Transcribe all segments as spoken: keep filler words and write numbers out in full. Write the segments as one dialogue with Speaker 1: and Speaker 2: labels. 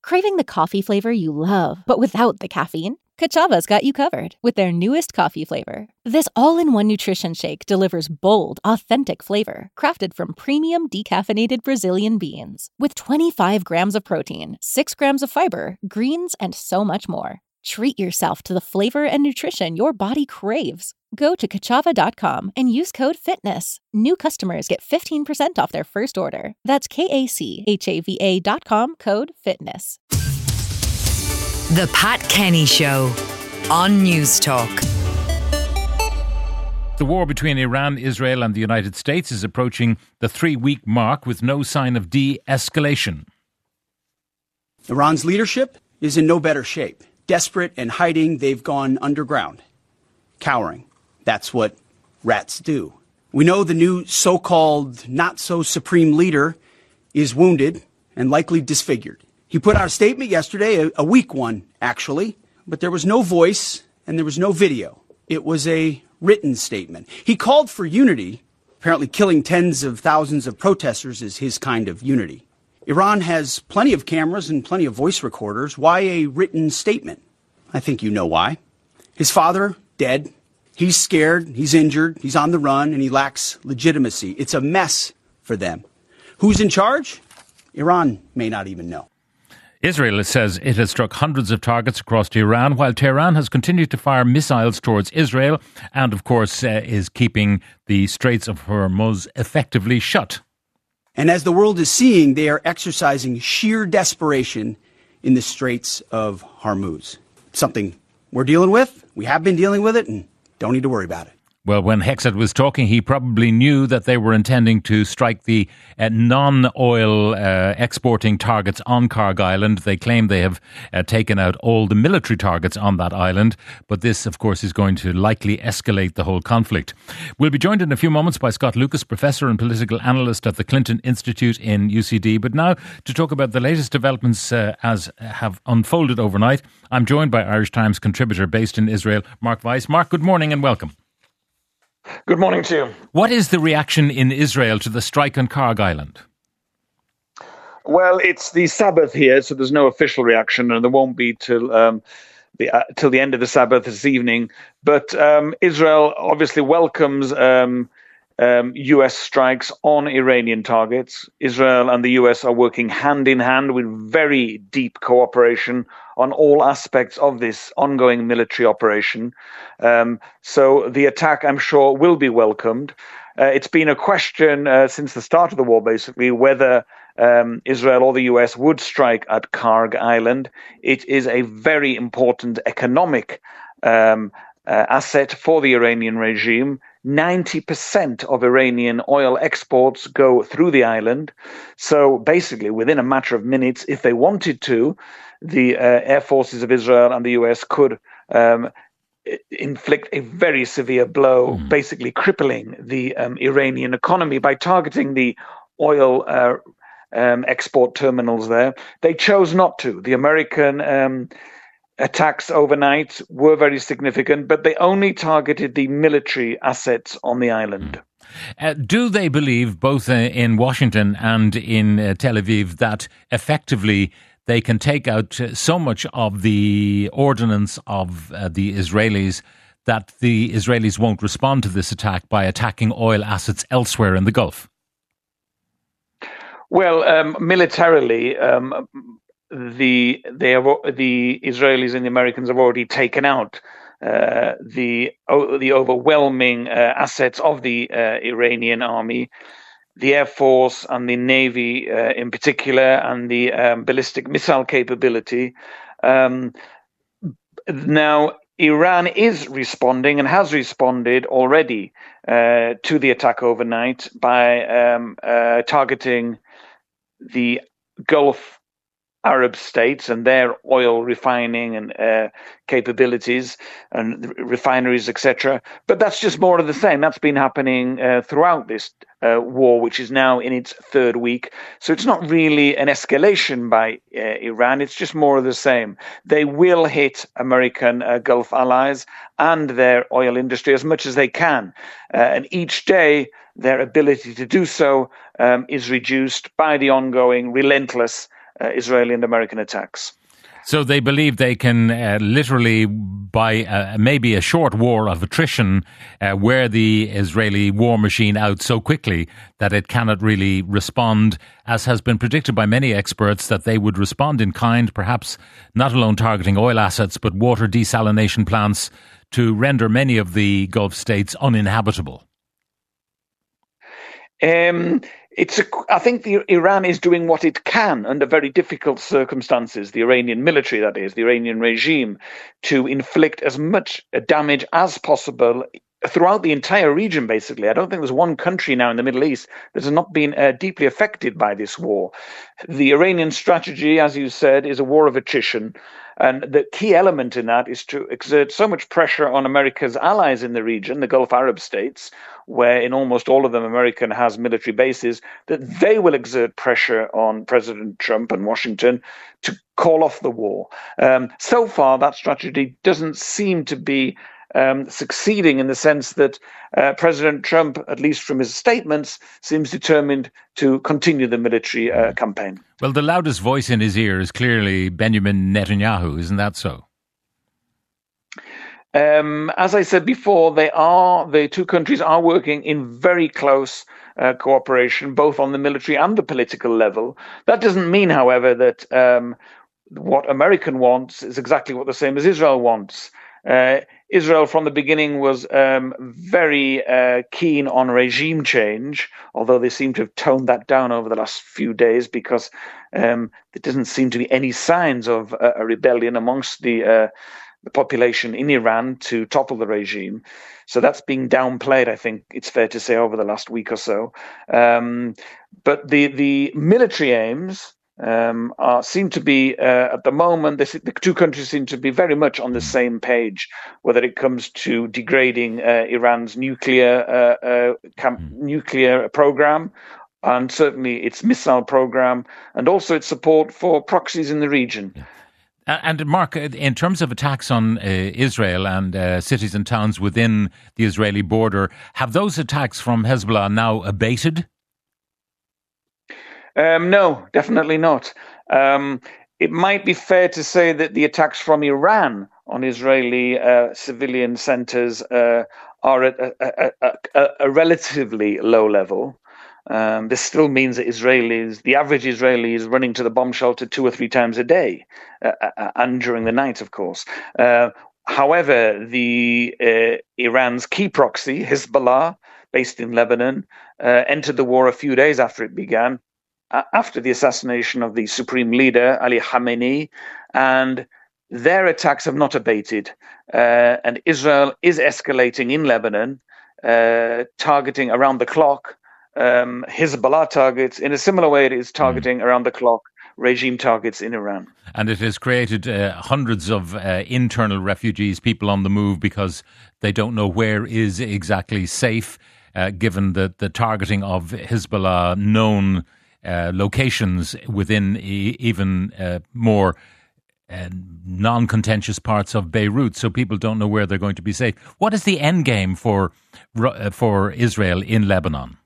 Speaker 1: Craving the coffee flavor you love, but without the caffeine? Kachava's got you covered with their newest coffee flavor. This all-in-one nutrition shake delivers bold, authentic flavor, crafted from premium decaffeinated Brazilian beans. With twenty-five grams of protein, six grams of fiber, greens, and so much more. Treat yourself to the flavor and nutrition your body craves. Go to kachava dot com and use code FITNESS. New customers get fifteen percent off their first order. That's K A C H A V A dot com, code FITNESS.
Speaker 2: The Pat Kenny Show on News Talk.
Speaker 3: The war between Iran, Israel and the United States is approaching the three-week mark with no sign of de-escalation.
Speaker 4: Iran's leadership is in no better shape. Desperate and hiding, they've gone underground, cowering. That's what rats do. We know the new so-called not-so-supreme leader is wounded and likely disfigured. He put out a statement yesterday, a, a weak one, actually, but there was no voice and there was no video. It was a written statement. He called for unity. Apparently killing tens of thousands of protesters is his kind of unity. Iran has plenty of cameras and plenty of voice recorders. Why a written statement? I think you know why. His father, dead. He's scared, he's injured, he's on the run, and he lacks legitimacy. It's a mess for them. Who's in charge? Iran may not even know.
Speaker 3: Israel says it has struck hundreds of targets across Iran, while Tehran has continued to fire missiles towards Israel and, of course, uh, is keeping the Straits of Hormuz effectively shut.
Speaker 4: And as the world is seeing, they are exercising sheer desperation in the Straits of Hormuz. Something we're dealing with, we have been dealing with it, and don't need to worry about it.
Speaker 3: Well, when Hexat was talking, he probably knew that they were intending to strike the uh, non-oil uh, exporting targets on Karg Island. They claim they have uh, taken out all the military targets on that island. But this, of course, is going to likely escalate the whole conflict. We'll be joined in a few moments by Scott Lucas, professor and political analyst at the Clinton Institute in U C D. But now, to talk about the latest developments uh, as have unfolded overnight, I'm joined by Irish Times contributor based in Israel, Mark Weiss. Mark, good morning and welcome.
Speaker 5: Good morning to you.
Speaker 3: What is the reaction in Israel to the strike on Karg Island?
Speaker 5: Well, it's the Sabbath here, so there's no official reaction, and there won't be till um, the uh, till the end of the Sabbath this evening. But um, Israel obviously welcomes um, um, U S strikes on Iranian targets. Israel and the U S are working hand in hand with very deep cooperation on all aspects of this ongoing military operation. Um, so the attack, I'm sure, will be welcomed. Uh, it's been a question uh, since the start of the war, basically, whether um, Israel or the U S would strike at Karg Island. It is a very important economic um, uh, asset for the Iranian regime. ninety percent of Iranian oil exports go through the island. So basically, within a matter of minutes, if they wanted to, the uh, air forces of Israel and the U S could um, inflict a very severe blow, mm. basically crippling the um, Iranian economy by targeting the oil uh, um, export terminals there. They chose not to. The American um, attacks overnight were very significant, but they only targeted the military assets on the island.
Speaker 3: Uh, do they believe, both uh, in Washington and in uh, Tel Aviv, that effectively they can take out uh, so much of the ordnance of uh, the Israelis that the Israelis won't respond to this attack by attacking oil assets elsewhere in the Gulf?
Speaker 5: Well, um, militarily, um, the they have, the Israelis and the Americans have already taken out uh, the o- the overwhelming uh, assets of the uh, Iranian army, the Air Force and the Navy uh, in particular, and the um, ballistic missile capability. Um, now, Iran is responding and has responded already uh, to the attack overnight by um, uh, targeting the Gulf Arab states and their oil refining and uh, capabilities and refineries, et cetera. But that's just more of the same. That's been happening uh, throughout this uh, war, which is now in its third week. So it's not really an escalation by uh, Iran. It's just more of the same. They will hit American uh, Gulf allies and their oil industry as much as they can. Uh, and each day, their ability to do so um, is reduced by the ongoing relentless uh, Israeli and American attacks.
Speaker 3: So they believe they can uh, literally, by uh, maybe a short war of attrition, uh, wear the Israeli war machine out so quickly that it cannot really respond, as has been predicted by many experts, that they would respond in kind, perhaps not alone targeting oil assets, but water desalination plants to render many of the Gulf states uninhabitable.
Speaker 5: Um, it's a, I think the, Iran is doing what it can under very difficult circumstances, the Iranian military, that is, the Iranian regime, to inflict as much damage as possible throughout the entire region, basically. I don't think there's one country now in the Middle East that has not been uh, deeply affected by this war. The Iranian strategy, as you said, is a war of attrition. And the key element in that is to exert so much pressure on America's allies in the region, the Gulf Arab states, where in almost all of them America has military bases, that they will exert pressure on President Trump and Washington to call off the war. Um, so far, that strategy doesn't seem to be Um, succeeding, in the sense that uh, President Trump, at least from his statements, seems determined to continue the military uh, campaign.
Speaker 3: Well, the loudest voice in his ear is clearly Benjamin Netanyahu, isn't that so?
Speaker 5: Um, as I said before, they are the two countries are working in very close uh, cooperation, both on the military and the political level. That doesn't mean, however, that um, what America wants is exactly what the same as Israel wants. Uh, Israel from the beginning was um, very uh, keen on regime change, although they seem to have toned that down over the last few days, because um, there doesn't seem to be any signs of uh, a rebellion amongst the, uh, the population in Iran to topple the regime. So that's being downplayed, I think it's fair to say, over the last week or so. Um, but the, the military aims Um, are, seem to be, uh, at the moment, this, the two countries seem to be very much on the same page, whether it comes to degrading uh, Iran's nuclear uh, uh, camp, nuclear program, and certainly its missile program, and also its support for proxies in the region.
Speaker 3: Yeah. And Mark, in terms of attacks on uh, Israel and uh, cities and towns within the Israeli border, have those attacks from Hezbollah now abated?
Speaker 5: Um, no, definitely not. Um, it might be fair to say that the attacks from Iran on Israeli uh, civilian centers uh, are at a, a, a, a relatively low level. Um, this still means that Israelis, the average Israeli, is running to the bomb shelter two or three times a day, uh, and during the night, of course. Uh, however, the uh, Iran's key proxy, Hezbollah, based in Lebanon, uh, entered the war a few days after it began, after the assassination of the supreme leader, Ali Khamenei, and their attacks have not abated. Uh, and Israel is escalating in Lebanon, uh, targeting around the clock um, Hezbollah targets in a similar way it is targeting mm. around the clock regime targets in Iran.
Speaker 3: And it has created uh, hundreds of uh, internal refugees, people on the move, because they don't know where is exactly safe, uh, given the, the targeting of Hezbollah known Uh, locations within e- even uh, more uh, non-contentious parts of Beirut, so people don't know where they're going to be safe. What is the end game for uh, for Israel in Lebanon?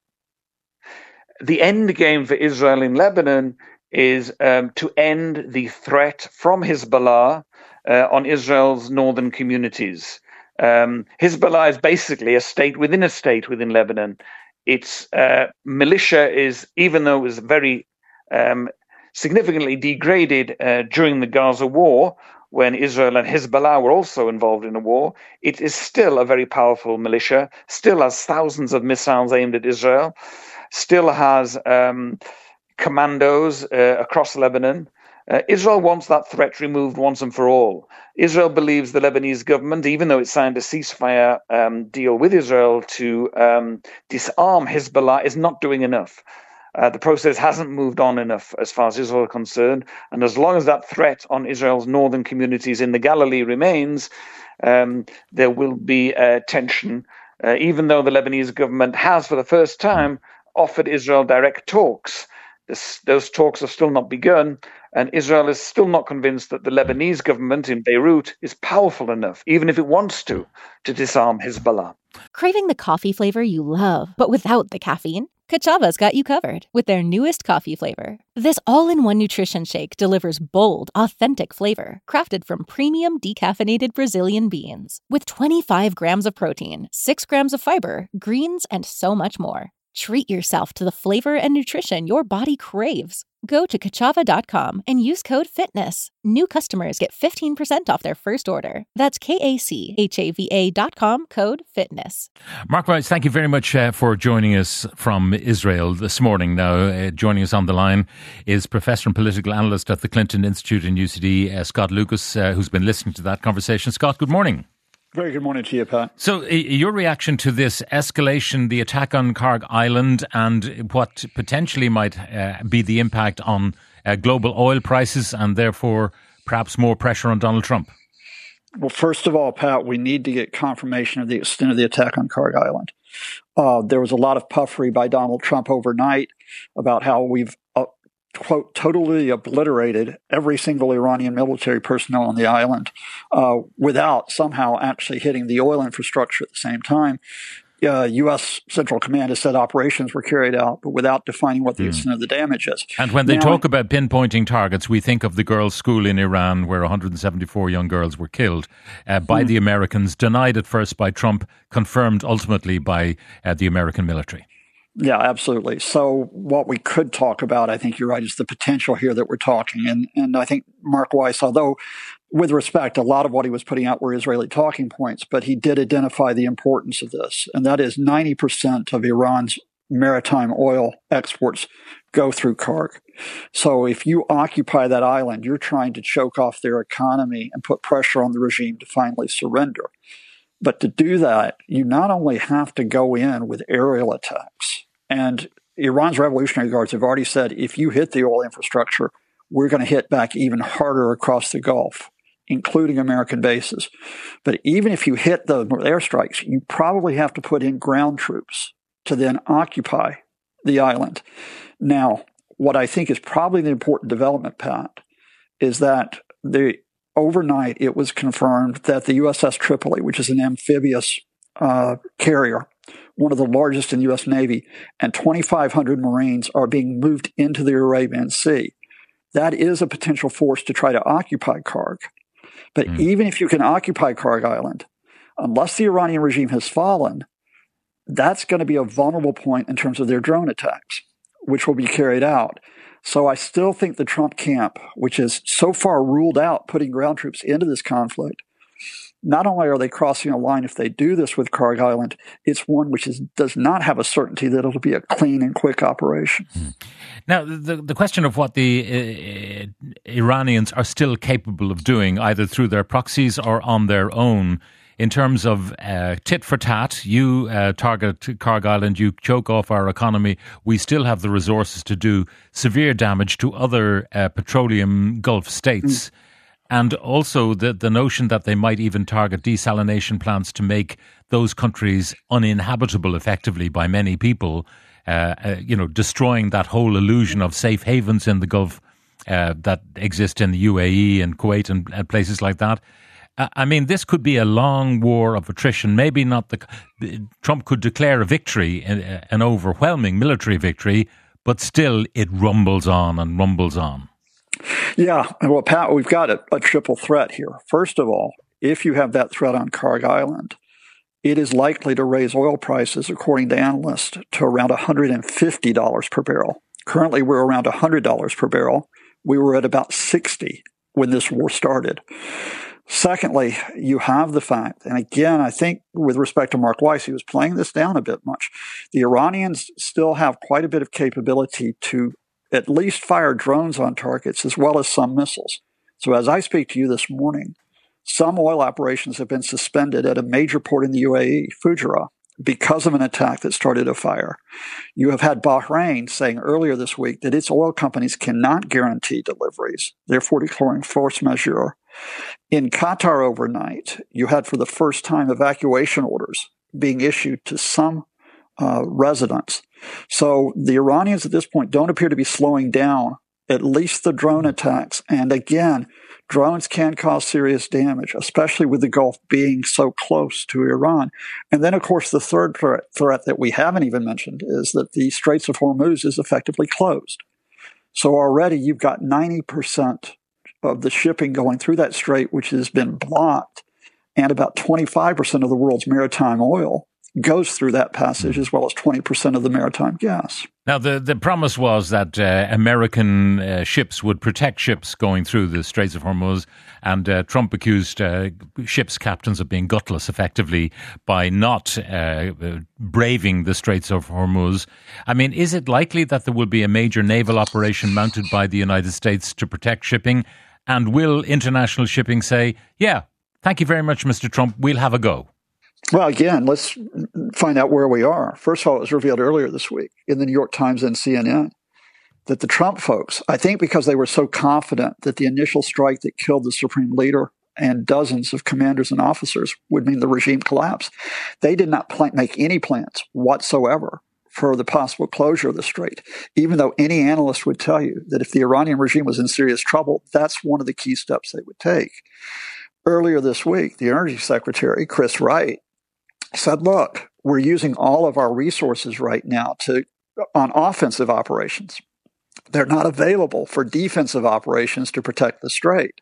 Speaker 5: The end game for Israel in Lebanon is um, to end the threat from Hezbollah uh, on Israel's northern communities. Um, Hezbollah is basically a state within a state within Lebanon. Its uh, militia is, even though it was very um, significantly degraded uh, during the Gaza war, when Israel and Hezbollah were also involved in a war, it is still a very powerful militia, still has thousands of missiles aimed at Israel, still has um, commandos uh, across Lebanon. Uh, Israel wants that threat removed once and for all. Israel believes the Lebanese government, even though it signed a ceasefire um, deal with Israel to um, disarm Hezbollah, is not doing enough. Uh, the process hasn't moved on enough as far as Israel is concerned. And as long as that threat on Israel's northern communities in the Galilee remains, um, there will be uh, tension, uh, even though the Lebanese government has, for the first time, offered Israel direct talks. This, those talks have still not begun, and Israel is still not convinced that the Lebanese government in Beirut is powerful enough, even if it wants to, to disarm Hezbollah.
Speaker 1: Craving the coffee flavor you love, but without the caffeine? Kachava's got you covered with their newest coffee flavor. This all-in-one nutrition shake delivers bold, authentic flavor, crafted from premium decaffeinated Brazilian beans. With twenty-five grams of protein, six grams of fiber, greens, and so much more. Treat yourself to the flavor and nutrition your body craves. Go to kachava dot com and use code FITNESS. New customers get fifteen percent off their first order. That's K A C H A V A dot com, code FITNESS.
Speaker 3: Mark Weiss, thank you very much uh, for joining us from Israel this morning. Now, uh, joining us on the line is Professor and Political Analyst at the Clinton Institute in U C D, uh, Scott Lucas, uh, who's been listening to that conversation. Scott, good morning.
Speaker 6: Very good morning to you, Pat.
Speaker 3: So uh, your reaction to this escalation, the attack on Karg Island, and what potentially might uh, be the impact on uh, global oil prices and therefore perhaps more pressure on Donald Trump?
Speaker 6: Well, first of all, Pat, we need to get confirmation of the extent of the attack on Karg Island. Uh, there was a lot of puffery by Donald Trump overnight about how we've uh, quote, totally obliterated every single Iranian military personnel on the island uh, without somehow actually hitting the oil infrastructure at the same time. Uh, U S Central Command has said operations were carried out, but without defining what the mm. extent of the damage is.
Speaker 3: And when they
Speaker 6: now,
Speaker 3: talk about pinpointing targets, we think of the girls' school in Iran where one hundred seventy-four young girls were killed uh, by mm. the Americans, denied at first by Trump, confirmed ultimately by uh, the American military.
Speaker 6: Yeah, absolutely. So what we could talk about, I think you're right, is the potential here that we're talking. And and I think Mark Weiss, although with respect, a lot of what he was putting out were Israeli talking points, but he did identify the importance of this. And that is ninety percent of Iran's maritime oil exports go through Karg. So if you occupy that island, you're trying to choke off their economy and put pressure on the regime to finally surrender. But to do that, you not only have to go in with aerial attacks, and Iran's Revolutionary Guards have already said, if you hit the oil infrastructure, we're going to hit back even harder across the Gulf, including American bases. But even if you hit the airstrikes, you probably have to put in ground troops to then occupy the island. Now, what I think is probably the important development, Pat, is that the overnight it was confirmed that the U S S Tripoli, which is an amphibious uh, carrier, one of the largest in the U S Navy, and twenty-five hundred Marines are being moved into the Arabian Sea. That is a potential force to try to occupy Karg. But mm. even if you can occupy Karg Island, unless the Iranian regime has fallen, that's going to be a vulnerable point in terms of their drone attacks, which will be carried out. So I still think the Trump camp, which has so far ruled out putting ground troops into this conflict, not only are they crossing a line if they do this with Karg Island, it's one which is, does not have a certainty that it'll be a clean and quick operation.
Speaker 3: Mm. Now, the, the question of what the uh, Iranians are still capable of doing, either through their proxies or on their own, in terms of uh, tit for tat, you uh, target Karg Island, you choke off our economy, we still have the resources to do severe damage to other uh, petroleum Gulf states. Mm. And also the, the notion that they might even target desalination plants to make those countries uninhabitable effectively by many people, uh, uh, you know, destroying that whole illusion of safe havens in the Gulf uh, that exist in the U A E and Kuwait and, and places like that. I mean, this could be a long war of attrition. Maybe not the Trump could declare a victory, an overwhelming military victory, but still it rumbles on and rumbles on.
Speaker 6: Yeah. Well, Pat, we've got a, a triple threat here. First of all, if you have that threat on Karg Island, it is likely to raise oil prices, according to analysts, to around one hundred fifty dollars per barrel. Currently, we're around one hundred dollars per barrel. We were at about sixty when this war started. Secondly, you have the fact, and again, I think with respect to Mark Weiss, he was playing this down a bit much. The Iranians still have quite a bit of capability to at least fire drones on targets as well as some missiles. So as I speak to you this morning, some oil operations have been suspended at a major port in the U A E, Fujairah, because of an attack that started a fire. You have had Bahrain saying earlier this week that its oil companies cannot guarantee deliveries, therefore declaring force majeure. In Qatar overnight, you had for the first time evacuation orders being issued to some uh, residents. So the Iranians at this point don't appear to be slowing down, at least the drone attacks. And again, Drones can cause serious damage, especially with the Gulf being so close to Iran. And then, of course, the third threat, threat that we haven't even mentioned is that the Straits of Hormuz is effectively closed. So already you've got ninety percent of the shipping going through that strait, which has been blocked, and about twenty-five percent of the world's maritime oil goes through that passage, as well as twenty percent of the maritime gas.
Speaker 3: Now, the, the promise was that uh, American uh, ships would protect ships going through the Straits of Hormuz, and uh, Trump accused uh, ships' captains of being gutless, effectively, by not uh, braving the Straits of Hormuz. I mean, is it likely that there will be a major naval operation mounted by the United States to protect shipping? And will international shipping say, yeah, thank you very much, Mister Trump, we'll have a go?
Speaker 6: Well, again, let's find out where we are. First of all, it was revealed earlier this week in the New York Times and C N N that the Trump folks, I think because they were so confident that the initial strike that killed the supreme leader and dozens of commanders and officers would mean the regime collapse, they did not plan- make any plans whatsoever for the possible closure of the strait, even though any analyst would tell you that if the Iranian regime was in serious trouble, that's one of the key steps they would take. Earlier this week, the Energy Secretary, Chris Wright, said, look, we're using all of our resources right now to on offensive operations. They're not available for defensive operations to protect the strait.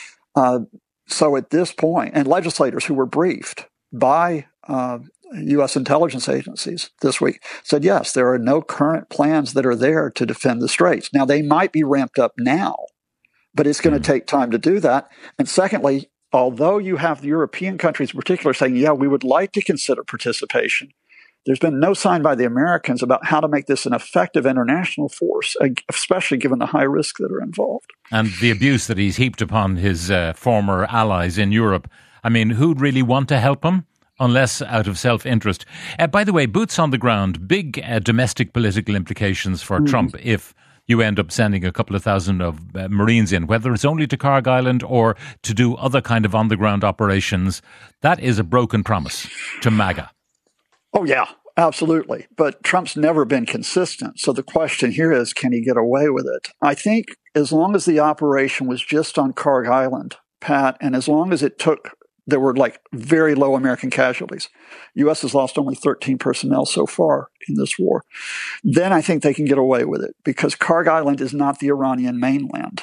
Speaker 6: Uh, so at this point, and legislators who were briefed by uh, U S intelligence agencies this week said, yes, there are no current plans that are there to defend the straits. Now, they might be ramped up now, but it's going to take time to do that. And secondly, although you have the European countries in particular saying, yeah, we would like to consider participation, there's been no sign by the Americans about how to make this an effective international force, especially given the high risks that are involved.
Speaker 3: And the abuse that he's heaped upon his uh, former allies in Europe. I mean, who'd really want to help him? Unless out of self-interest. Uh, by the way, boots on the ground, big uh, domestic political implications for mm. Trump if you end up sending a couple of thousand of uh, Marines in, whether it's only to Karg Island or to do other kind of on-the-ground operations. That is a broken promise to MAGA.
Speaker 6: Oh, yeah, absolutely. But Trump's never been consistent. So the question here is, can he get away with it? I think as long as the operation was just on Karg Island, Pat, and as long as it took, there were like very low American casualties. U S has lost only thirteen personnel so far in this war. Then I think they can get away with it because Karg Island is not the Iranian mainland.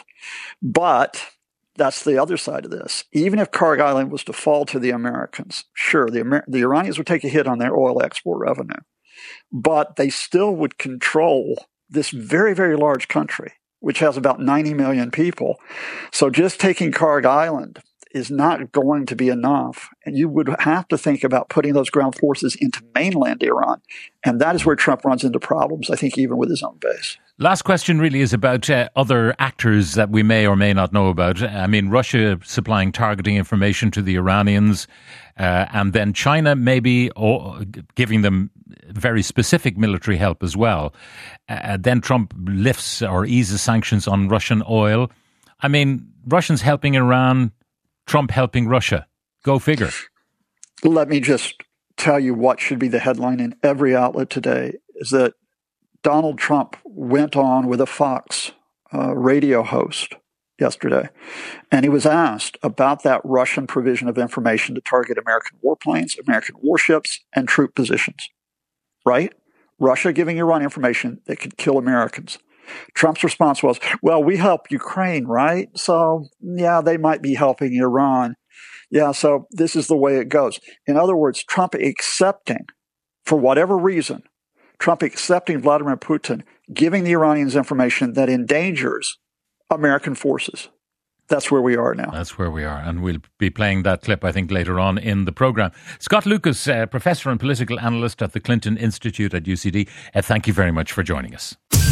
Speaker 6: But that's the other side of this. Even if Karg Island was to fall to the Americans, sure, the, Amer- the Iranians would take a hit on their oil export revenue, but they still would control this very, very large country, which has about ninety million people. So just taking Karg Island is not going to be enough. And you would have to think about putting those ground forces into mainland Iran. And that is where Trump runs into problems, I think, even with his own base.
Speaker 3: Last question really is about uh, other actors that we may or may not know about. I mean, Russia supplying targeting information to the Iranians, uh, and then China maybe oh, giving them very specific military help as well. Uh, then Trump lifts or eases sanctions on Russian oil. I mean, Russians helping Iran, Trump helping Russia. Go figure.
Speaker 6: Let me just tell you what should be the headline in every outlet today is that Donald Trump went on with a Fox uh, radio host yesterday, and he was asked about that Russian provision of information to target American warplanes, American warships, and troop positions. Right? Russia giving Iran information that could kill Americans. Trump's response was, well, we help Ukraine, right? So, yeah, they might be helping Iran. Yeah, so this is the way it goes. In other words, Trump accepting, for whatever reason, Trump accepting Vladimir Putin, giving the Iranians information that endangers American forces. That's where we are now.
Speaker 3: That's where we are. And we'll be playing that clip, I think, later on in the programme. Scott Lucas, uh, professor and political analyst at the Clinton Institute at U C D. Uh, thank you very much for joining us.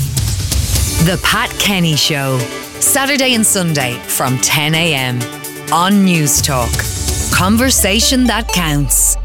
Speaker 2: The Pat Kenny Show, Saturday and Sunday from ten a.m. on News Talk. Conversation that counts.